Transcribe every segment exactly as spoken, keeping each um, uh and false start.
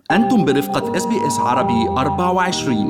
أنتم برفقة إس بي إس عربي أربعة وعشرين.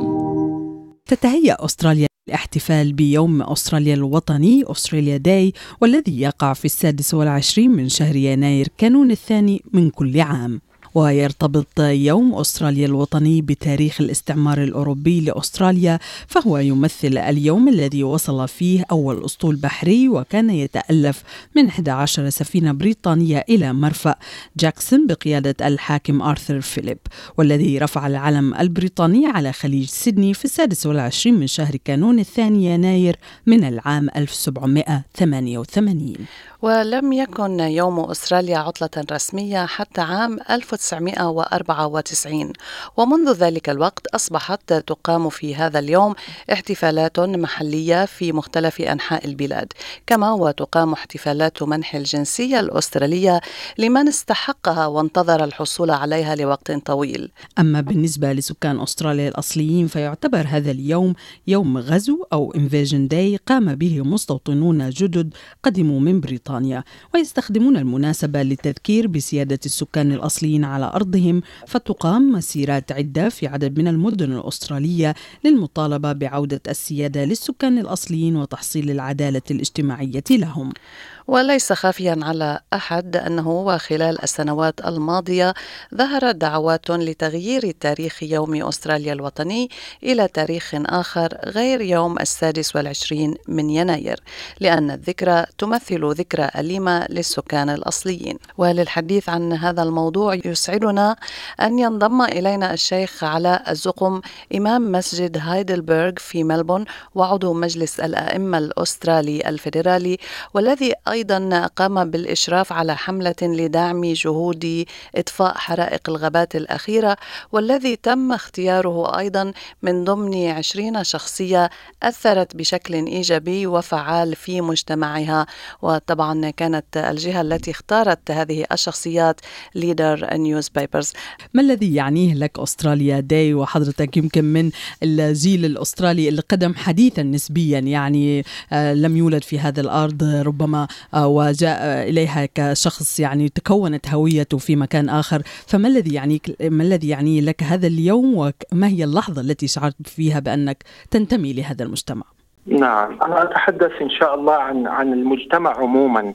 تتهيأ أستراليا الاحتفال بيوم أستراليا الوطني أستراليا داي، والذي يقع في السادس والعشرين من شهر يناير كانون الثاني من كل عام. ويرتبط يوم أستراليا الوطني بتاريخ الاستعمار الأوروبي لأستراليا، فهو يمثل اليوم الذي وصل فيه أول أسطول بحري، وكان يتألف من إحدى عشرة سفينة بريطانية إلى مرفأ جاكسون بقيادة الحاكم آرثر فيليب، والذي رفع العلم البريطاني على خليج سيدني في السادس والعشرين من شهر كانون الثاني يناير من العام ألف وسبعمائة وثمانية وثمانين. ولم يكن يوم أستراليا عطلة رسمية حتى عام ألف وتسعمائة وأربعة وتسعين، ومنذ ذلك الوقت أصبحت تقام في هذا اليوم احتفالات محلية في مختلف أنحاء البلاد، كما وتقام احتفالات منح الجنسية الأسترالية لمن استحقها وانتظر الحصول عليها لوقت طويل. أما بالنسبة لسكان أستراليا الأصليين فيعتبر هذا اليوم يوم غزو أو Invasion Day، قام به مستوطنون جدد قدموا من بريطانيا، ويستخدمون المناسبة للتذكير بسيادة السكان الأصليين على أرضهم، فتقام مسيرات عدة في عدد من المدن الأسترالية للمطالبة بعودة السيادة للسكان الأصليين وتحصيل العدالة الاجتماعية لهم. وليس خافيا على أحد أنه وخلال السنوات الماضية ظهرت دعوات لتغيير تاريخ يوم أستراليا الوطني إلى تاريخ آخر غير يوم السادس والعشرين من يناير، لأن الذكرى تمثل ذكرى أليمة للسكان الأصليين. وللحديث عن هذا الموضوع يسعدنا أن ينضم إلينا الشيخ علاء الزقم، إمام مسجد هايدلبرغ في ملبون وعضو مجلس الأئمة الأسترالي الفيدرالي، والذي أيضا قام بالإشراف على حملة لدعم جهود إطفاء حرائق الغابات الأخيرة، والذي تم اختياره أيضا من ضمن عشرين شخصية أثرت بشكل إيجابي وفعال في مجتمعها. وطبعا كانت الجهة التي اختارت هذه الشخصيات Leader Newspapers. ما الذي يعنيه لك أستراليا داي، وحضرتك يمكن من الجيل الأسترالي اللي قدم حديثا نسبيا، يعني آه لم يولد في هذا الأرض ربما آه وجاء إليها كشخص يعني تكونت هويته في مكان آخر، فما الذي يعنيك ما الذي يعني لك هذا اليوم، وما هي اللحظة التي شعرت فيها بأنك تنتمي لهذا المجتمع؟ نعم، أنا أتحدث إن شاء الله عن عن المجتمع عموما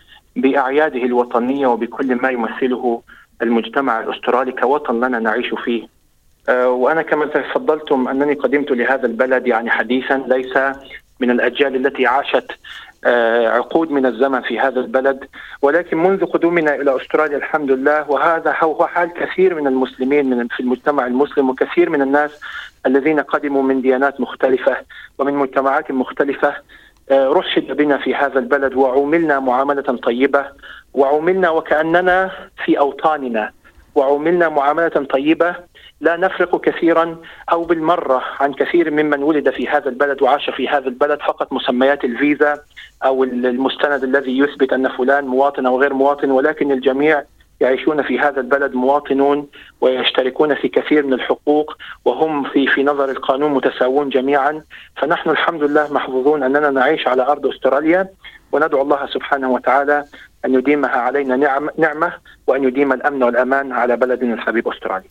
بأعياده الوطنية وبكل ما يمثله المجتمع الأسترالي كوطن لنا نعيش فيه. أه وأنا كما تفضلتم أنني قدمت لهذا البلد يعني حديثا، ليس من الأجيال التي عاشت أه عقود من الزمن في هذا البلد، ولكن منذ قدومنا إلى أستراليا الحمد لله، وهذا هو حال كثير من المسلمين من في المجتمع المسلم، وكثير من الناس الذين قدموا من ديانات مختلفة ومن مجتمعات مختلفة، رحب بنا في هذا البلد وعوملنا معاملة طيبة، وعوملنا وكأننا في أوطاننا، وعوملنا معاملة طيبة لا نفرق كثيرا أو بالمرة عن كثير ممن ولد في هذا البلد وعاش في هذا البلد، فقط مسميات الفيزا أو المستند الذي يثبت أن فلان مواطن أو غير مواطن، ولكن الجميع يعيشون في هذا البلد مواطنون ويشتركون في كثير من الحقوق، وهم في في نظر القانون متساوون جميعا. فنحن الحمد لله محظوظون أننا نعيش على أرض أستراليا، وندعو الله سبحانه وتعالى أن يديمها علينا نعم نعمة وأن يديم الأمن والأمان على بلدنا الحبيب أستراليا.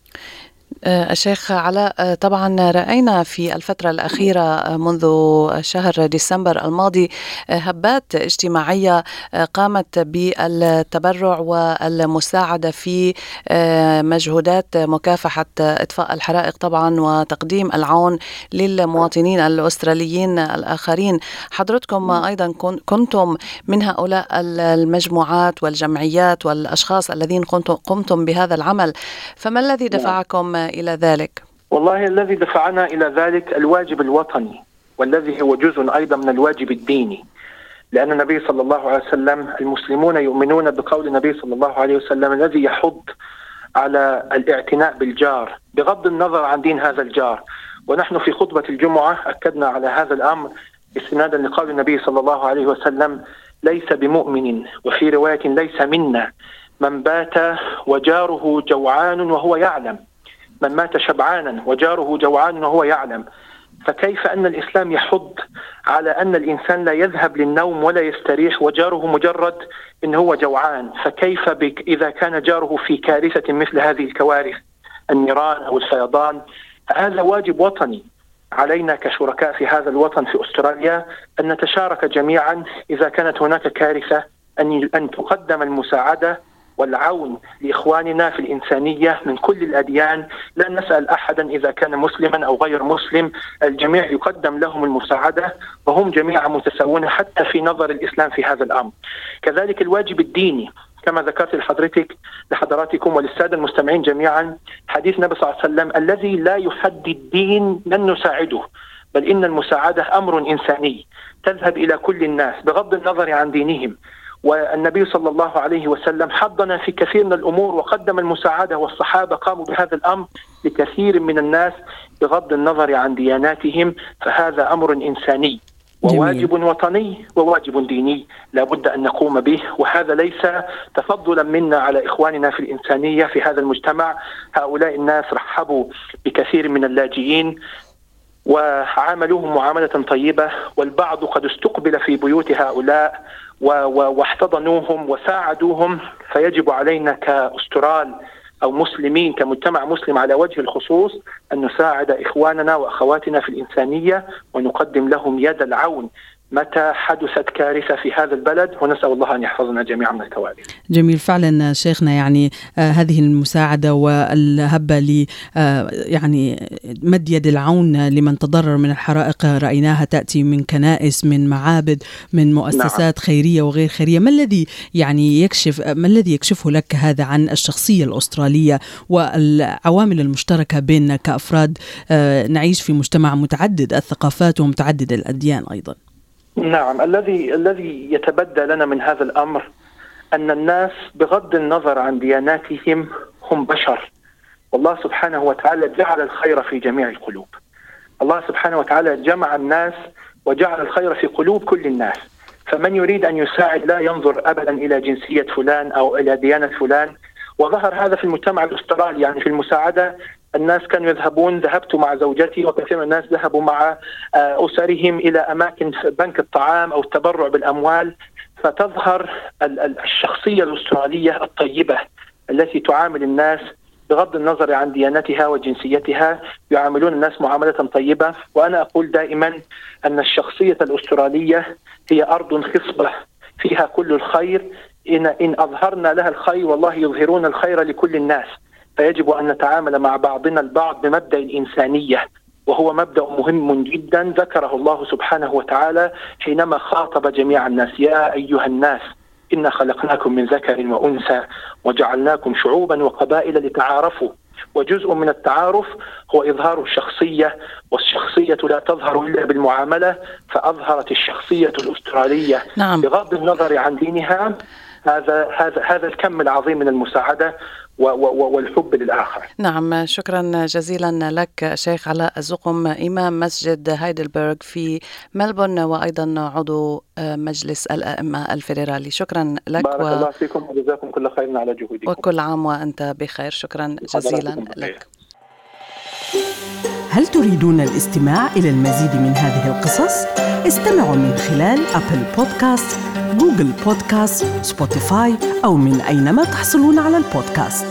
الشيخ علاء، طبعا رأينا في الفترة الأخيرة منذ شهر ديسمبر الماضي هبات اجتماعية قامت بالتبرع والمساعدة في مجهودات مكافحة إطفاء الحرائق طبعا وتقديم العون للمواطنين الأستراليين الآخرين. حضرتكم أيضا كنتم من هؤلاء المجموعات والجمعيات والأشخاص الذين قمتم بهذا العمل، فما الذي دفعكم إلى ذلك؟ والله الذي دفعنا إلى ذلك الواجب الوطني، والذي هو جزء أيضا من الواجب الديني، لأن النبي صلى الله عليه وسلم المسلمون يؤمنون بقول النبي صلى الله عليه وسلم الذي يحض على الاعتناء بالجار بغض النظر عن دين هذا الجار. ونحن في خطبة الجمعة أكدنا على هذا الأمر استنادا لقول النبي صلى الله عليه وسلم ليس بمؤمن، وفي رواية ليس منا من بات وجاره جوعان وهو يعلم، من مات شبعانا وجاره جوعان وهو يعلم. فكيف أن الإسلام يحض على أن الإنسان لا يذهب للنوم ولا يستريح وجاره مجرد إن هو جوعان؟ فكيف بك إذا كان جاره في كارثة مثل هذه الكوارث النيران أو الفيضان. هذا واجب وطني علينا كشركاء في هذا الوطن في أستراليا أن نتشارك جميعا إذا كانت هناك كارثة أن أن تقدم المساعدة والعون لإخواننا في الإنسانية من كل الأديان. لا نسأل أحدا إذا كان مسلما أو غير مسلم، الجميع يقدم لهم المساعدة وهم جميعا متساوون حتى في نظر الإسلام في هذا الأمر. كذلك الواجب الديني كما ذكرت لحضرتك لحضراتكم وللسادة المستمعين جميعا، حديث النبي صلى الله عليه وسلم الذي لا يحدي الدين لن نساعده، بل إن المساعدة أمر إنساني تذهب إلى كل الناس بغض النظر عن دينهم. والنبي صلى الله عليه وسلم حضنا في كثير من الأمور وقدم المساعدة، والصحابة قاموا بهذا الأمر لكثير من الناس بغض النظر عن دياناتهم. فهذا أمر إنساني وواجب وطني وواجب ديني لا بد أن نقوم به، وهذا ليس تفضلا منا على إخواننا في الإنسانية في هذا المجتمع. هؤلاء الناس رحبوا بكثير من اللاجئين وعاملوهم معاملة طيبة، والبعض قد استقبل في بيوت هؤلاء واحتضنوهم وساعدوهم. فيجب علينا كأسترال أو مسلمين كمجتمع مسلم على وجه الخصوص أن نساعد إخواننا وأخواتنا في الإنسانية ونقدم لهم يد العون متى حدثت كارثة في هذا البلد، ونسأل الله أن يحفظنا جميعا من الكوارث. جميل فعلا شيخنا، يعني آه هذه المساعدة والهبة ل آه يعني مد يد العون لمن تضرر من الحرائق رأيناها تأتي من كنائس، من معابد، من مؤسسات نعم. خيرية وغير خيرية. ما الذي يعني يكشف ما الذي يكشفه لك هذا عن الشخصية الأسترالية والعوامل المشتركة بيننا كأفراد آه نعيش في مجتمع متعدد الثقافات ومتعدد الأديان أيضا؟ نعم، الذي الذي يتبدى لنا من هذا الأمر أن الناس بغض النظر عن دياناتهم هم بشر، والله سبحانه وتعالى جعل الخير في جميع القلوب. الله سبحانه وتعالى جمع الناس وجعل الخير في قلوب كل الناس، فمن يريد أن يساعد لا ينظر أبدا إلى جنسية فلان أو إلى ديانة فلان. وظهر هذا في المجتمع الأسترالي، يعني في المساعدة الناس كانوا يذهبون، ذهبت مع زوجتي وكثير من الناس ذهبوا مع أسرهم إلى أماكن بنك الطعام أو التبرع بالأموال، فتظهر الشخصية الأسترالية الطيبة التي تعامل الناس بغض النظر عن ديانتها وجنسيتها، يعاملون الناس معاملة طيبة. وأنا أقول دائما أن الشخصية الأسترالية هي أرض خصبة فيها كل الخير، إن, إن أظهرنا لها الخير والله يظهرون الخير لكل الناس. فيجب أن نتعامل مع بعضنا البعض بمبدأ الإنسانية، وهو مبدأ مهم جدا ذكره الله سبحانه وتعالى حينما خاطب جميع الناس: يا أيها الناس إنا خلقناكم من ذكر وأنثى وجعلناكم شعوبا وقبائل لتعارفوا. وجزء من التعارف هو إظهار الشخصية، والشخصية لا تظهر إلا بالمعاملة، فأظهرت الشخصية الأسترالية نعم. بغض النظر عن دينها هذا هذا هذا الكم العظيم من المساعدة والحب للآخر. نعم، شكرا جزيلا لك شيخ علاء الزقم، إمام مسجد هايدلبرغ في ملبورن وأيضا عضو مجلس الأئمة الفيدرالي. شكرا لك. بارك و... الله فيكم وجزاكم كل خير على جهودكم، وكل عام وأنت بخير. شكرا جزيلا لك. هل تريدون الاستماع إلى المزيد من هذه القصص؟ استمعوا من خلال أبل بودكاست، جوجل بودكاست، سبوتيفاي أو من أينما تحصلون على البودكاست.